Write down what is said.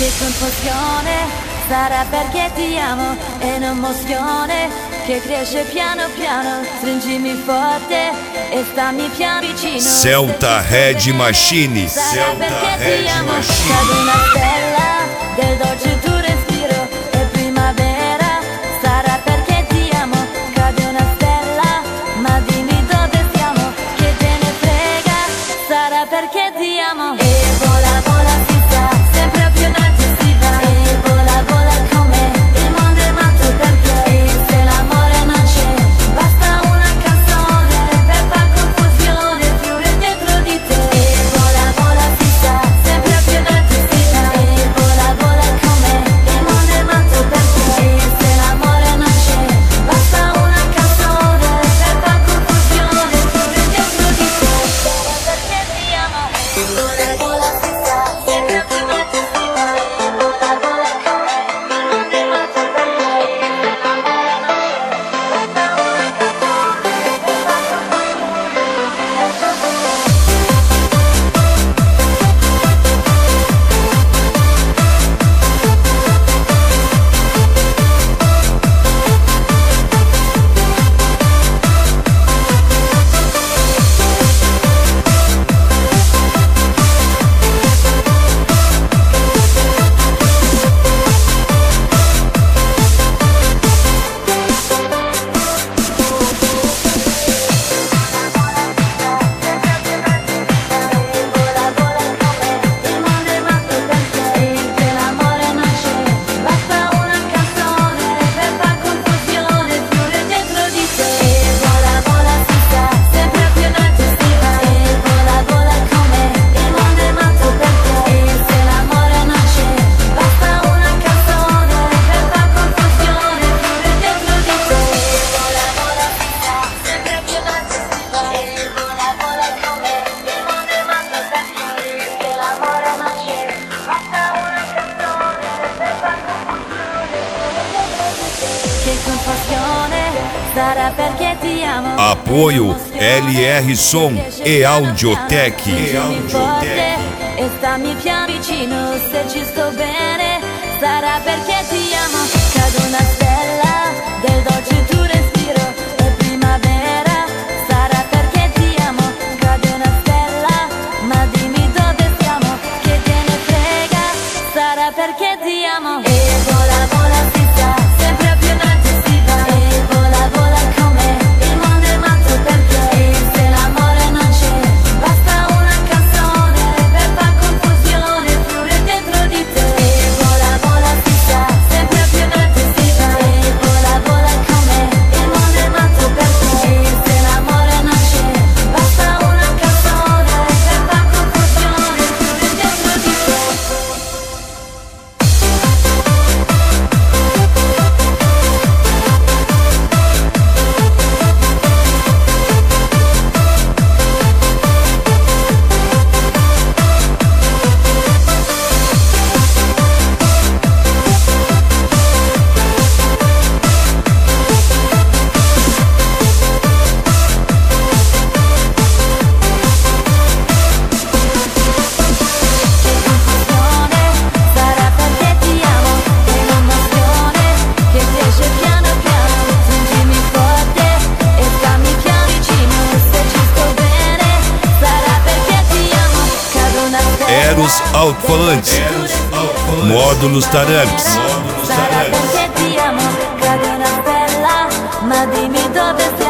Che confusione, sarà perché ti amo, è un'emozione che cresce piano piano. Stringimi forte e stammi piano vicino. Celta Red Machine. Sarà perché ti amo, cade una stella del dolce tuo respiro, è primavera. Sarà perché ti amo, cade una stella, ma dimmi dove siamo, che te ne frega. Sarà perché ti amo. E vola, vola, si sa, sempre più in alto si va. E vola, vola con me, il mondo è matto per te. E se l'amore non c'è, basta una canzone per far confusione, fiore dentro di te. E vola, vola, si sa, sempre più in alto si va. E vola, vola con me, il mondo è matto per te. E se l'amore non c'è, basta una canzone per far confusione, fiore dentro di te. Perché ti amo. Vola, vola, si sa, sempre più in alto si va. E vola, vola con me, il mondo è matto per te. E se l'amore non c'è, basta una canzone per far confusione, fiore dentro di te. E vola, vola, si sa, sempre più in alto si va. E vola, vola con me, il mondo è matto per te. E se l'amore non c'è, basta una canzone per far confusione, fiore dentro di te. E vola, vola, si sa, sempre più in alto si va. E vola, vola con me, il mondo è matto per te. E se l'amore non c'è, basta una canzone per far confusione, fiore dentro di te. Che confusione, sarà perché ti amo. Apoio LR Som e Audiotech. E stammi piano vicino, se ci sto bene, sarà perché ti amo. Cade una stella del dolce tuo respiro, è primavera. Sarà perché ti amo, cade una stella, ma dimmi dove siamo, che te ne frega. Sarà perché ti amo. E vola, vola, si sa, sempre più in alto si va. E vola, vola con me, il mondo è matto per te. E se l'amore non c'è, basta una canzone per far confusione, fiore dentro di te. E vola, vola, si sa, sempre più in alto si va. E vola, vola con me, il mondo è matto per te. E se l'amore non c'è, basta una canzone per far confusione, fiore dentro di te. Sarà perché ti amo, è un'emozione che cresce piano piano. Stringimi forte e stammi piano vicino, se ci sto bene, sarà perché ti amo. Cade una stella Eros Alto-Falantes. Módulos Tarantes. sarà perché ti amo, cade una stella, ma dimmi dove